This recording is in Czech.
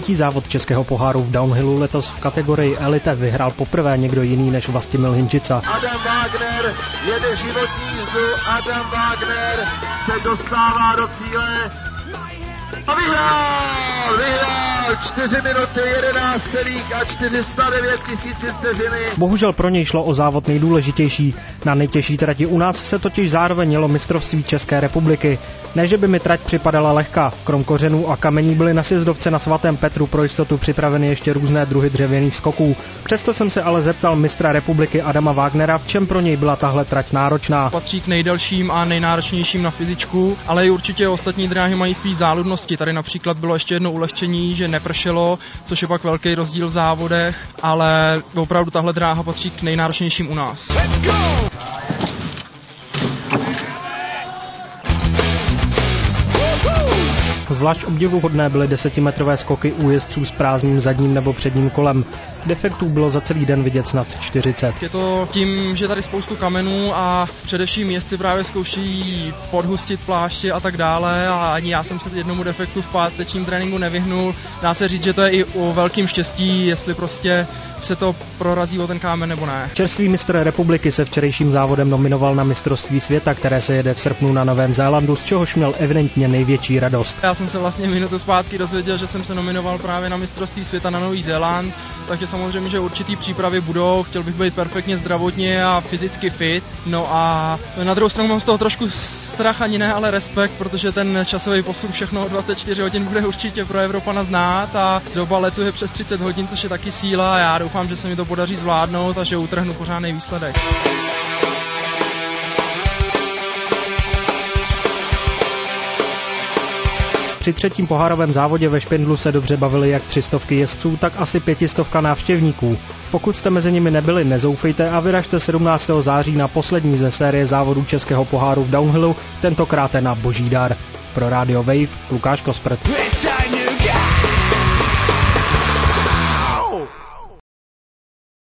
Třetí závod českého poháru v downhillu letos v kategorii elite vyhrál poprvé někdo jiný než Vlastimil Hynčica. Adam Wagner jede životní jízdu, Adam Wagner se dostává do cíle a vyhrál 4 minuty 11,409 vteřiny. Bohužel pro něj šlo o závod nejdůležitější. Na nejtěžší trati u nás se totiž zároveň jelo mistrovství České republiky. Ne, že by mi trať připadala lehká. Krom kořenů a kamení byly na sjezdovce na Svatém Petru pro jistotu připraveny ještě různé druhy dřevěných skoků. Přesto jsem se ale zeptal mistra republiky Adama Wagnera, v čem pro něj byla tahle trať náročná. Patří k nejdelším a nejnáročnějším na fyzičku, ale i určitě ostatní dráhy mají svý záludnosti. Tady například bylo ještě jedno ulehčení, že nepršelo, což je pak velký rozdíl v závodech, ale opravdu tahle dráha patří k nejnáročnějším u nás. Zvlášť obdivuhodné byly 10metrové skoky u jezdců s prázdným zadním nebo předním kolem. Defektů bylo za celý den vidět snad 40. Je to tím, že tady spoustu kamenů a především jezdci právě zkouší podhustit pláště a tak dále a ani já jsem se jednomu defektu v pátečním tréninku nevyhnul. Dá se říct, že to je i o velkým štěstí, jestli prostě se to prorazí o ten kámen nebo ne. Čerstvý mistr republiky se včerejším závodem nominoval na mistrovství světa, které se jede v srpnu na Novém Zélandu, z čehož měl evidentně největší radost. Já jsem se vlastně minutu zpátky dozvěděl, že jsem se nominoval právě na mistrovství světa na Nový Zéland, takže samozřejmě, že určitý přípravy budou, chtěl bych být perfektně zdravotně a fyzicky fit. No a na druhou stranu mám z toho trošku strach, ani ne, ale respekt, protože ten časový posun všechno 24 hodin bude určitě pro Evropana znát a doba letu je přes 30 hodin, což je taky síla a já doufám, že se mi to podaří zvládnout a že utrhnu pořádný výsledek. Při třetím pohárovém závodě ve Špindlu se dobře bavili jak 300 jezdců, tak asi 500 návštěvníků. Pokud jste mezi nimi nebyli, nezoufejte a vyražte 17. září na poslední ze série závodů českého poháru v downhillu, tentokrát na Boží dar. Pro Radio Wave Lukáš Kosprt.